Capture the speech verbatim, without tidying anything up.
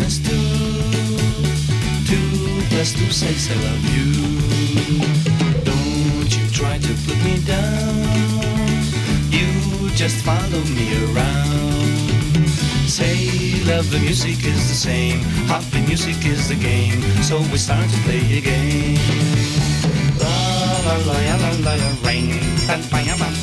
plus two. Two plus two says I love you. Don't you try to put me down. You just follow me around. Say love the music is the same. Happy music is the game. So we start to play a game. La la la la la la rain.